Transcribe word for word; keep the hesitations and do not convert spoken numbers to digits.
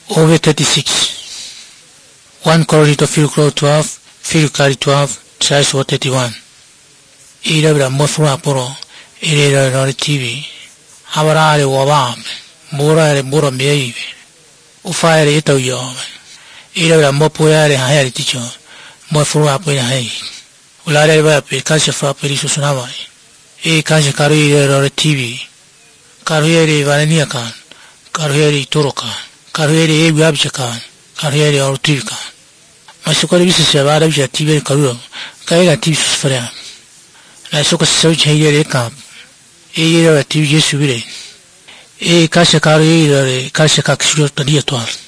over thirty-six. one Corinthians field twelve, field carry twelve, size thirty-one. Ira mofra poro, ira no T V. Avarare wabam, mura mura meive. Ufire ito yo. Ira mopoyare hayari ticho, mofra poi hai. Ulare va per casa fa per i suonava. E casa carriere no T V. Carriere valenia kan, carriere toroka, carriere wabchakan, carriere ortivka. Ma su quale visto si aveva già T V carriere, caera T V sfera. La sua sei c'è camp. E era T V subire. E casa carriere, casa caccio da dietro.